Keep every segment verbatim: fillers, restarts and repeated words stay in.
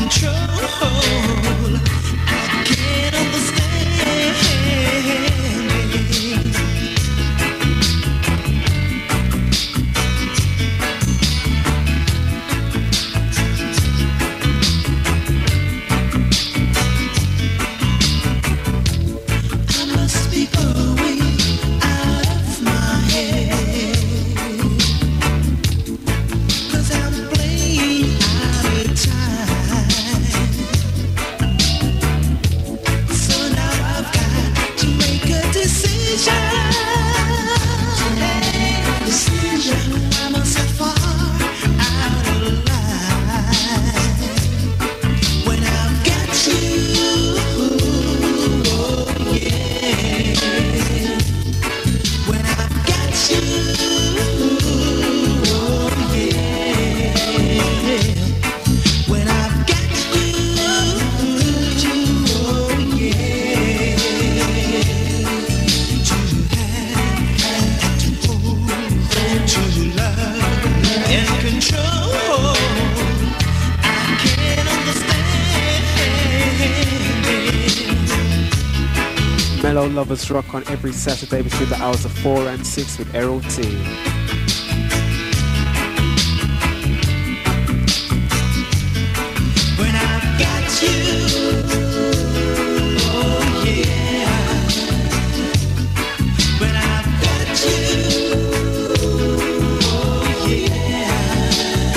Lovers Rock on every Saturday between the hours of four and six with Errol T. When I've got you, oh yeah. When I've got you, oh yeah.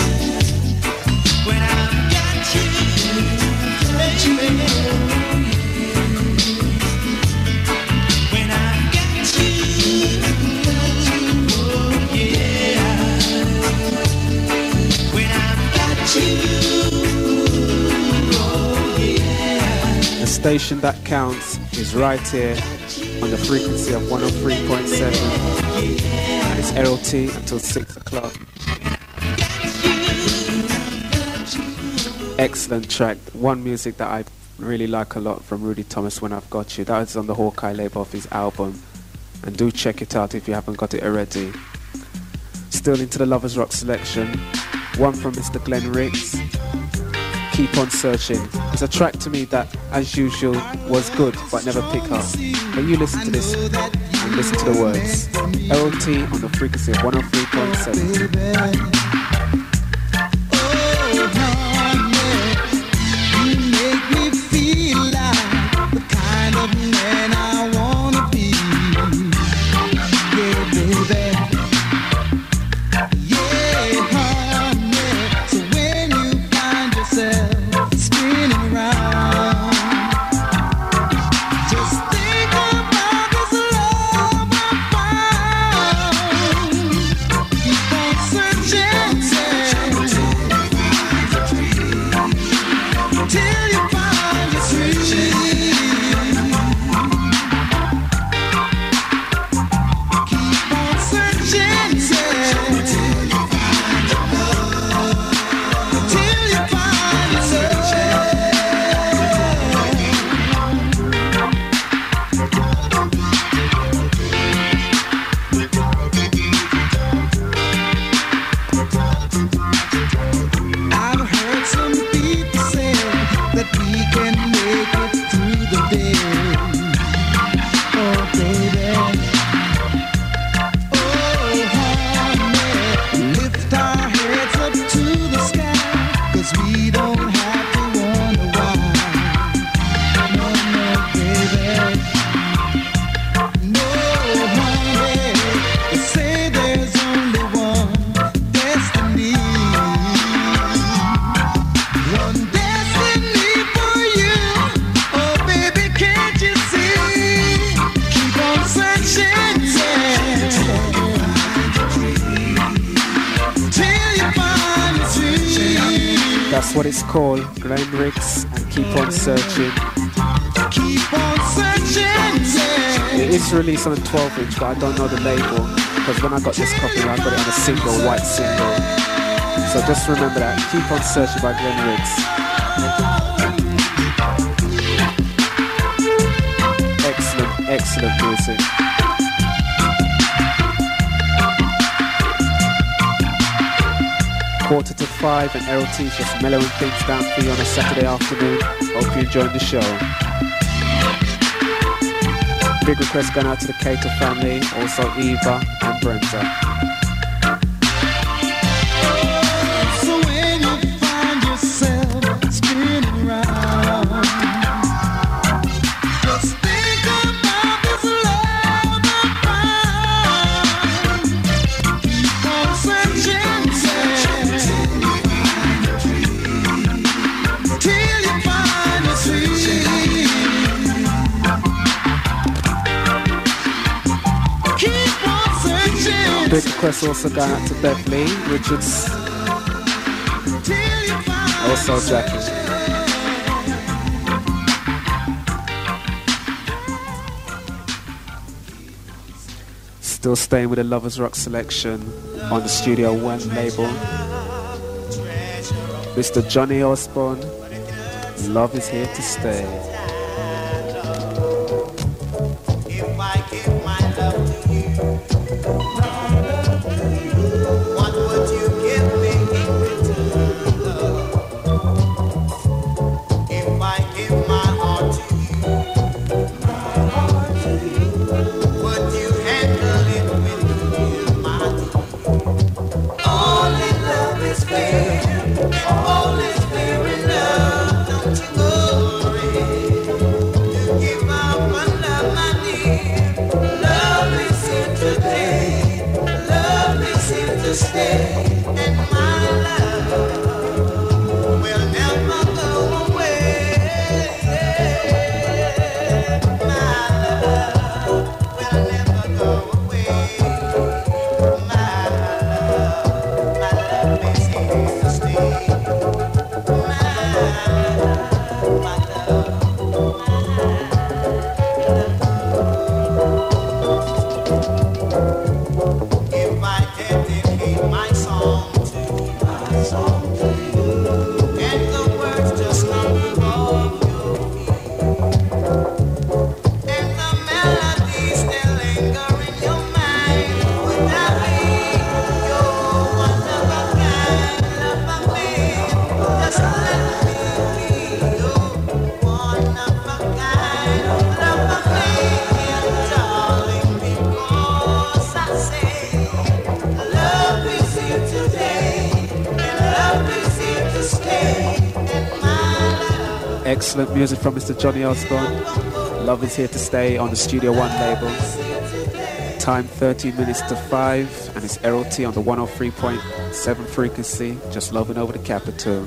When I've got you, baby. Station that counts is right here on the frequency of one oh three point seven, and it's Errol T until six o'clock. Excellent track, one music that I really like a lot from Rudy Thomas, When I've Got You. That is on the Hawkeye label of his album, and do check it out if you haven't got it already. Still into the Lovers Rock selection, one from Mister Glenn Ricks, Keep On Searching. It's a track to me that, as usual, was good but never picked up. But you listen to this and listen to the words. Errol T on the frequency of one oh three point seven. That's what it's called, Glenn Ricks and Keep On Searching. Keep on searching, yeah. It is released on a twelve inch, but I don't know the label, because when I got this copy I got it on a single, white single. So just remember that, Keep On Searching by Glenn Ricks. Excellent, excellent music. Quarter to five, and Errol T's just mellowing things down for you on a Saturday afternoon. Hope you're enjoying the show. Big request going out to the Cater family, also Eva and Brenda. So when you find yourself spinning round, just think about this love I found. Keep on searching, searching, till you find a sweet. Keep on searching. Big request also going out to Beverly Richards, also Jackie. Still staying with the Lovers Rock selection on the Studio One label. Mister Johnny Osborne, Love Is Here to Stay. If I give my love to you, what would you give me in return, love? If I give my heart to you, would you handle it with you, my dear? Only love is fair, and all is fair in love. Don't you worry to give out my love, my dear. Love is here today, love is here to stay, and my love will never go away. My love will never go away. My love, my love is here to stay. My love, my love. If I dedicate my song to you, my song to you, and the words just come off your feet, and the melody still linger in your mind, would that be your one of a kind love of me? Just let me be your one of a kind love of me, and darling, because I say love is here today, and love is here to stay, and my love. Excellent music from Mister Johnny Osborne. Love Is Here to Stay on the Studio One label. Time thirteen minutes to five, and it's Errol T on the one oh three point seven frequency. Just loving over the capital.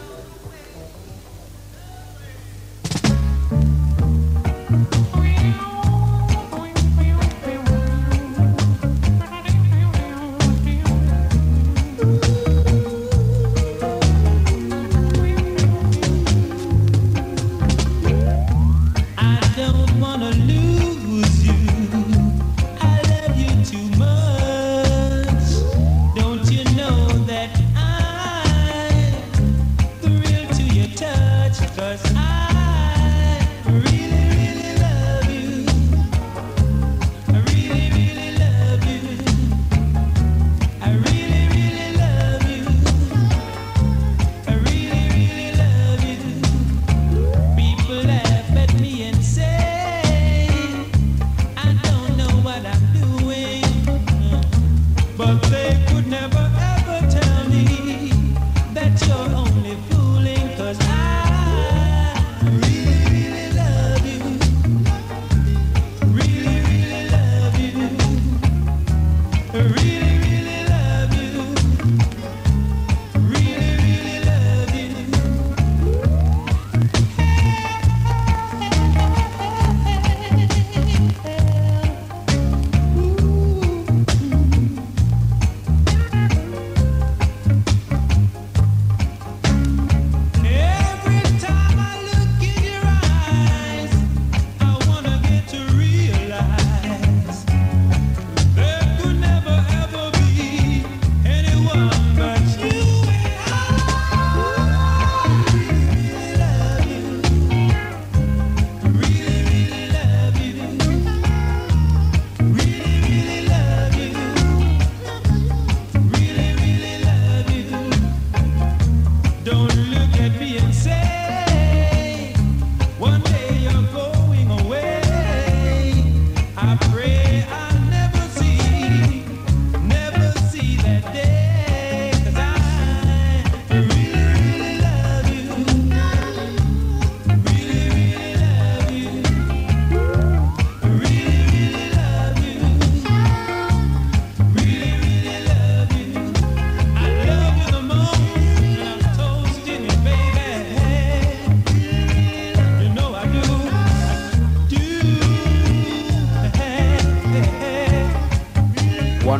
I don't wanna lose you. I love you too much. Don't you know that I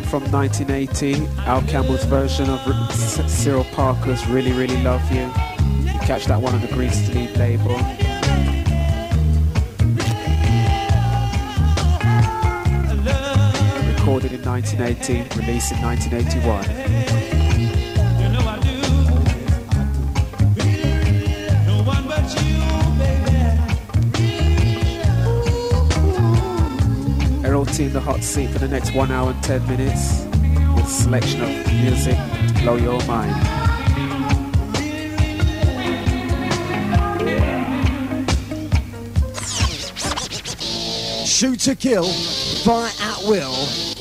from nineteen eighty, Al Campbell's version of R- C- Cyril Parker's Really Really Love You. You catch that one on the Green Sleeve label. Recorded in nineteen eighty, released in nineteen eighty-one. Errol T in the hot seat for the next one hour and ten minutes with a selection of music to blow your mind. Shoot to kill, fire at will.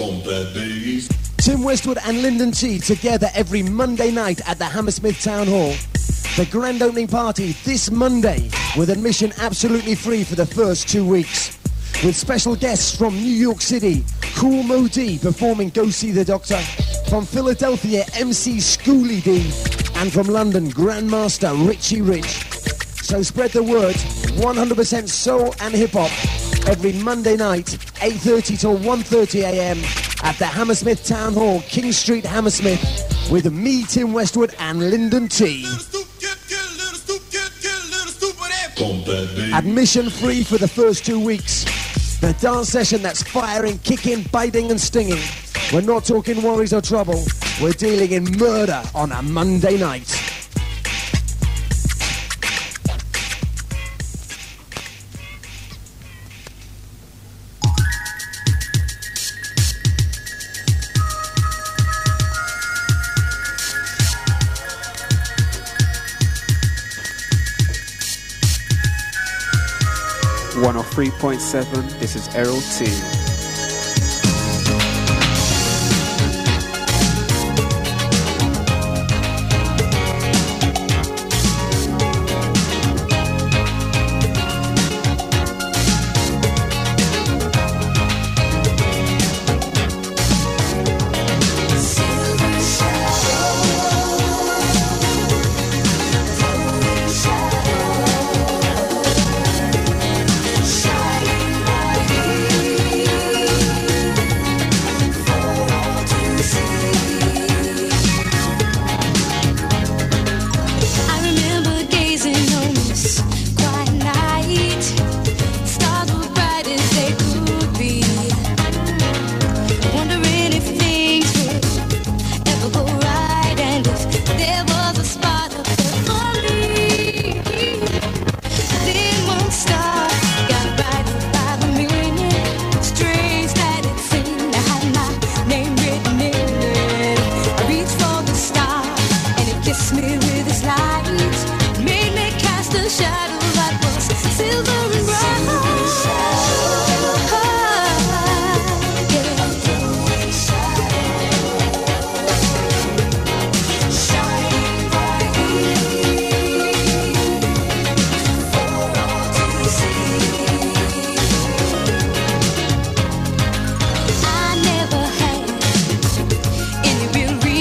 Tim Westwood and Lyndon T together every Monday night at the Hammersmith Town Hall. The grand opening party this Monday with admission absolutely free for the first two weeks. With special guests from New York City, Cool Mo D performing Go See the Doctor. From Philadelphia, M C Schoolie D. And from London, Grandmaster Richie Rich. So spread the word, one hundred percent soul and hip-hop. Every Monday night, eight thirty till one thirty a m at the Hammersmith Town Hall, King Street, Hammersmith, with me, Tim Westwood, and Lyndon T. Admission free for the first two weeks. The dance session that's firing, kicking, biting and stinging. We're not talking worries or trouble. We're dealing in murder on a Monday night. one oh three point seven, this is Errol T.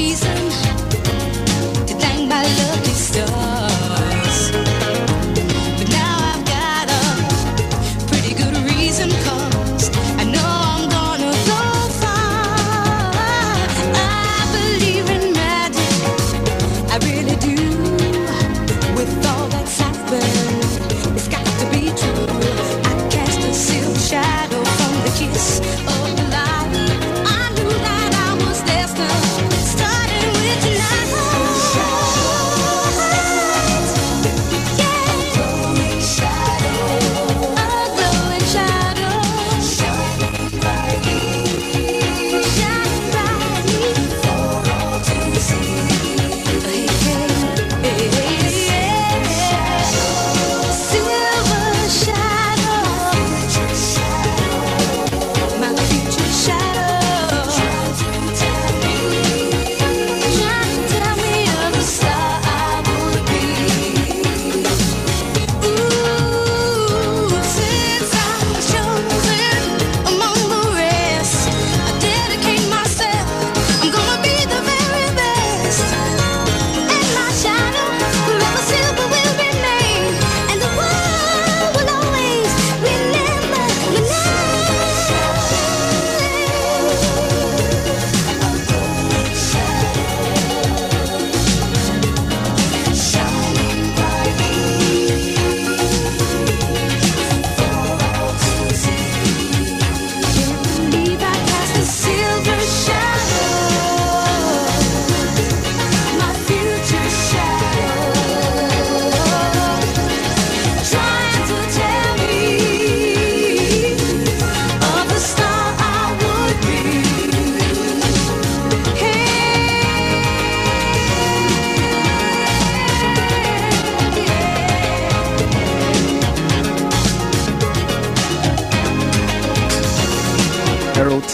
Stars.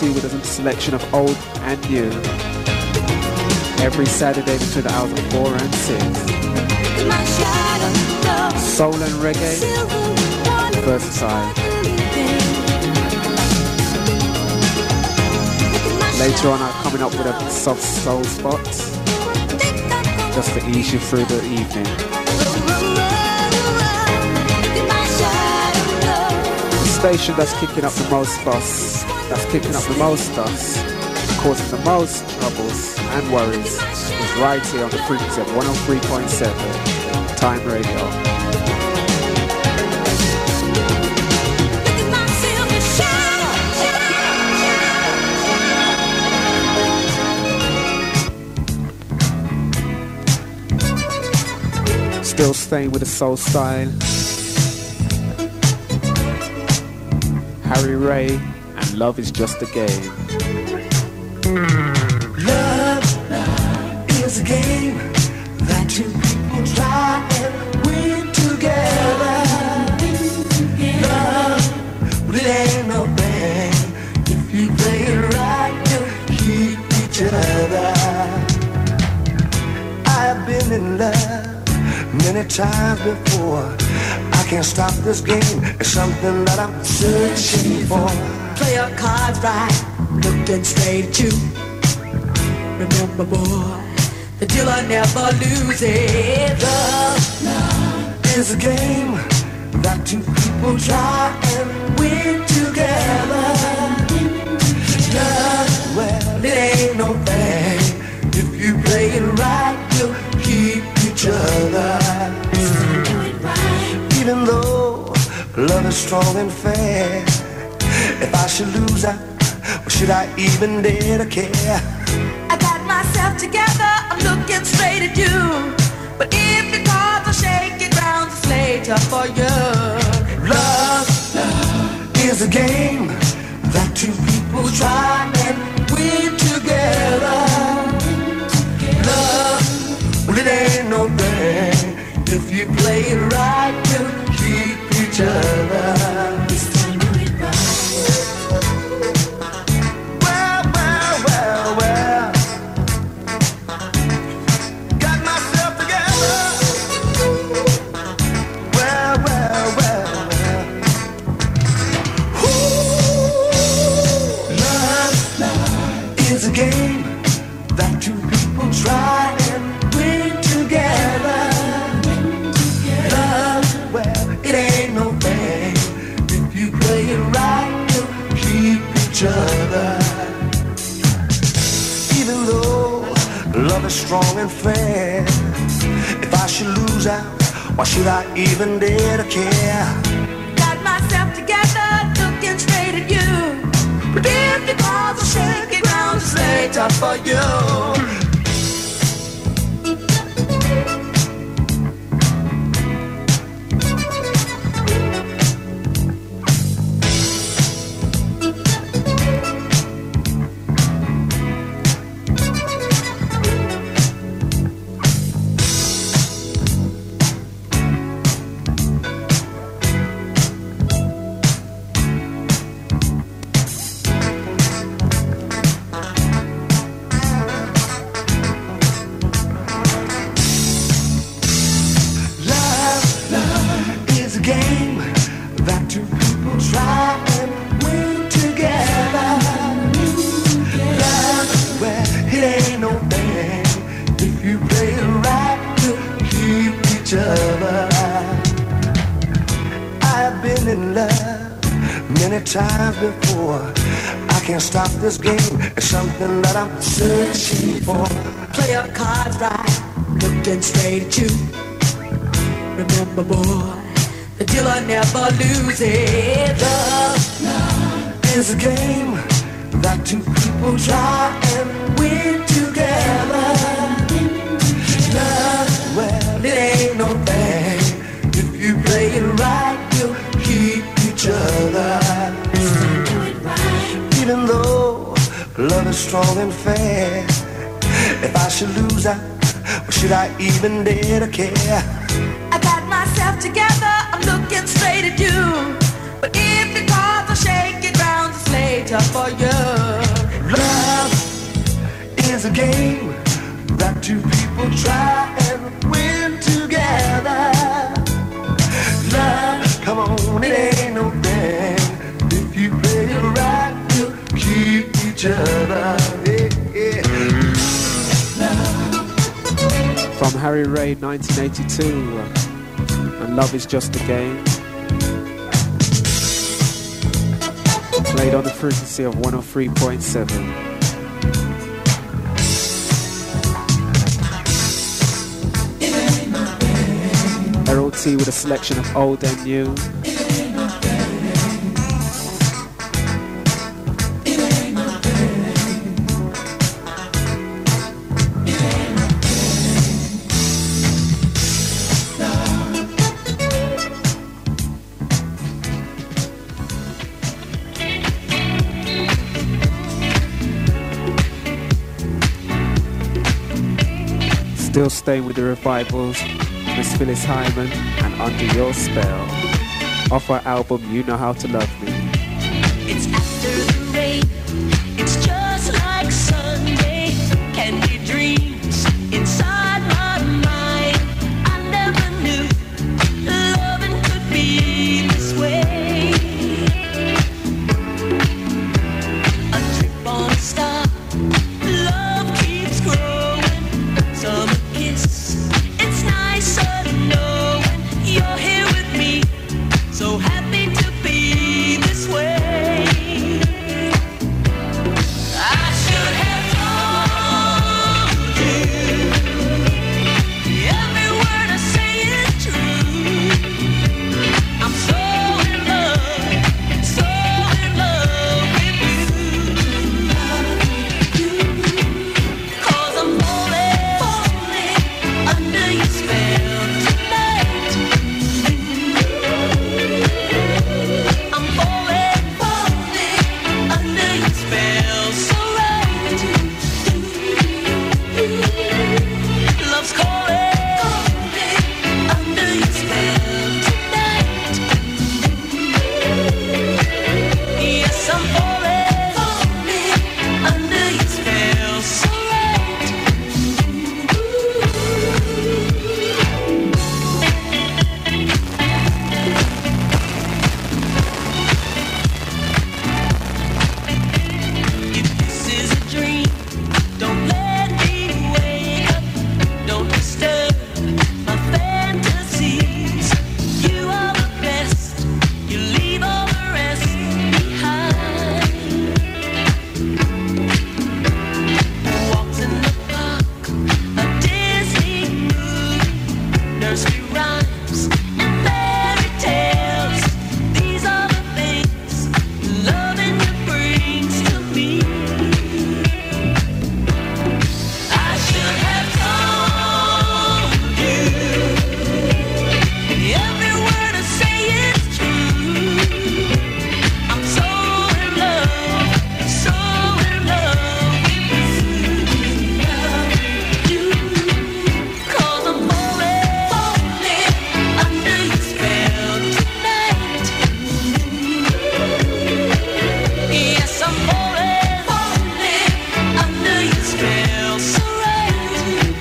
to you with a selection of old and new. Every Saturday between the hours of four and six. Soul and reggae, versatile. Later on, I'm coming up with a soft soul spot, just to ease you through the evening. The station that's kicking up the most fuss, that's kicking up the most dust, causing the most troubles and worries, is right here on the frequency of one oh three point seven, Time Radio. Still staying with the soul style. Harry Ray and Love Is Just a Game. Love is a game that two people try and win together. Love, but it ain't no thing. If you play it right, you'll keep each other. I've been in love many times before. I can't stop this game. It's something that I'm searching for. Play your cards right, looking straight at you. Remember, boy, the dealer never loses. Love is a game that two people try and win together. Love, well, it ain't no thing. If you play it right, you'll keep each other. Even though love is strong and fair, if I should lose out, or should I even dare to care? I got myself together, I'm looking straight at you. But if the cards are shaking, ground's is later for you. Love, love is a game that two people try and win together. Love, well, it ain't no thing. If you play it right, you keep each other. Well, well, well, well. Got myself together. Well, well, well, well. Ooh, love, love is a game that two people try and win together. It ain't no thing. If you play it right, you'll keep each other. Even though love is strong and fair, if I should lose out, why should I even dare to care? Got myself together, looking straight at you. But if the cards are shaking, ground's is later for you. Times before, I can't stop this game. It's something that I'm searching for. Play your cards right, looking straight at you. Remember, boy, the dealer never loses. Love, love is a game that two people try and win together. Love, well, it ain't no thing. If you play it right, you'll keep each other. Even though love is strong and fair, if I should lose out, or should I even dare to care? I got myself together, I'm looking straight at you. But if the cards are shaking, ground's is later for you. it ain't no thing. If you play it right, you keep each other. Yeah, yeah. From Harry Ray, nineteen eighty-two, and Love Is Just a Game. Played on the frequency of one oh three point seven. Errol T with a selection of old and new. Still staying with the revivals, Miss Phyllis Hyman and Under Your Spell. Off her album You Know How to Love Me. It's after the rain, it's just like Sunday, candy dreams inside my mind. I never knew loving could be this way. A trip on a star, love keeps growing. Summer kiss, it's nicer knowing you're here with me. So happy to be this way. I should have told you. Every word I say is true. I'm so in love, so in love with you. 'Cause I'm falling, falling under your spell tonight. I'm falling, falling under your spell so right. Love's calling, calling under your spell tonight. Yes, I'm falling, falling under your spell so right. If this is a dream, don't let me wake up. Don't disturb my fantasies. You are the best. You leave all the rest behind. Walks in the park, a Disney movie, nursery rhymes and fairy tales. These are the things loving you brings to me. I should have told you. Every word I say is true. I'm so in love, so in love with you. 'Cause I'm falling, falling under your spell tonight. Yes, I'm falling, falling under your spell so right.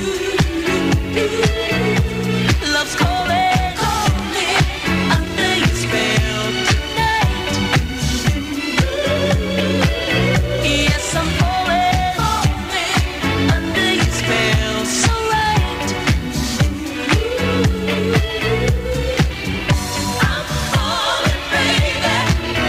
Love's calling, calling under your spell tonight. Yes, I'm falling, falling under your spell so right. I'm falling, baby,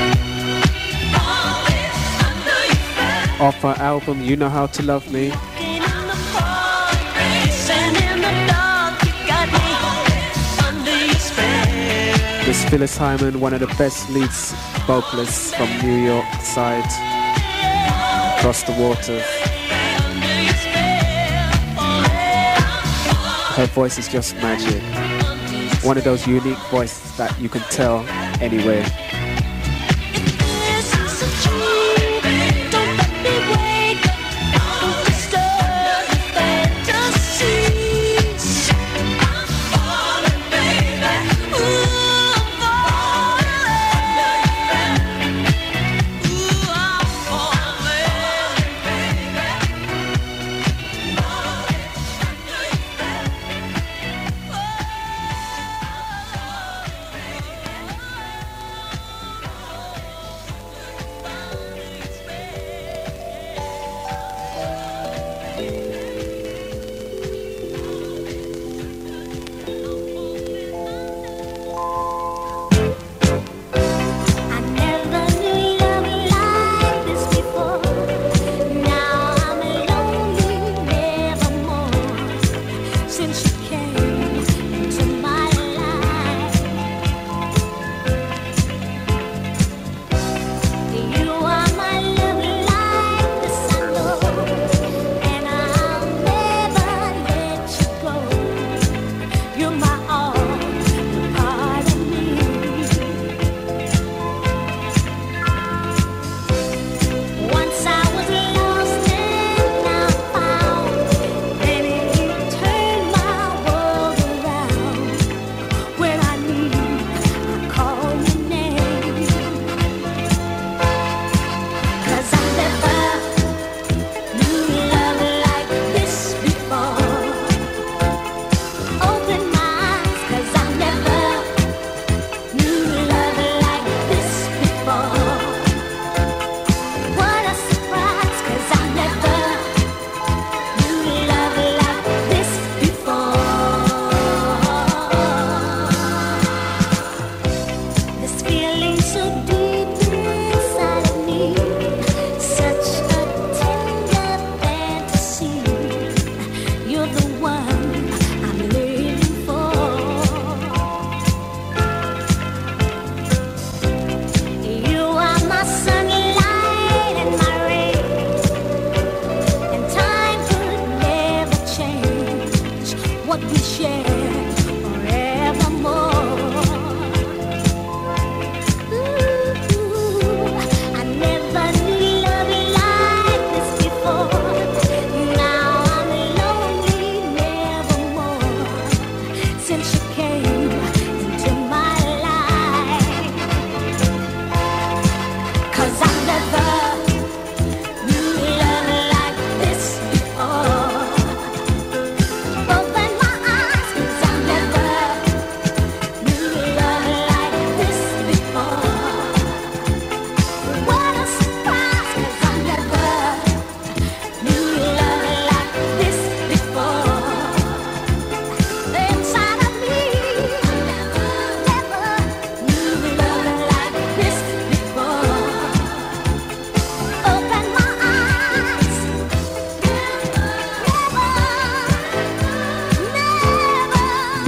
falling under your spell. Off her album You Know How to Love Me. Walking in the park, racing in the dark, you got me under your spell. Miss Phyllis Hyman, one of the best leads vocalists from New York side, across the waters. Under your spell, falling. Her voice is just magic. One of those unique voices that you can tell anywhere. This is a dream, don't let me wake up, don't disturb the fantasies. I'm falling, baby, ooh, I'm falling. Ooh, I'm falling, baby, falling under your spell.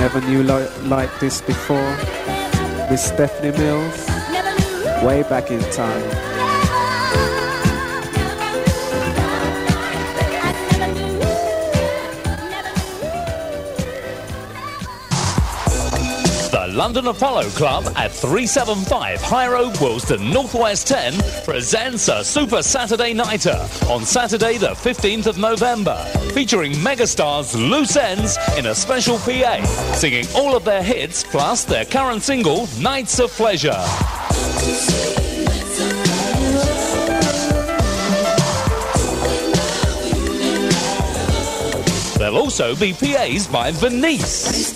Never knew li- like this before. Miss Stephanie Mills, way back in time. London Apollo Club at three seventy-five High Road, Wilston, Northwest ten presents a Super Saturday Nighter on Saturday the fifteenth of November, featuring megastars Loose Ends in a special P A, singing all of their hits plus their current single, Nights of Pleasure. There'll also be P As by Venice.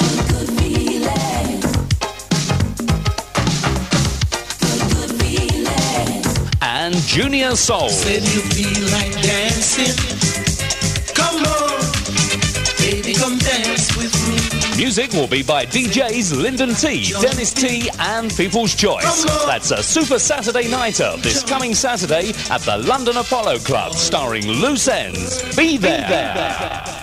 And Junior Soul. Said you feel like dancing. Come on, baby, come dance with me. Music will be by D Js Lyndon T, Dennis T, and People's Choice. That's a Super Saturday Nighter this coming Saturday at the London Apollo Club, starring Loose Ends. Be there. Be there.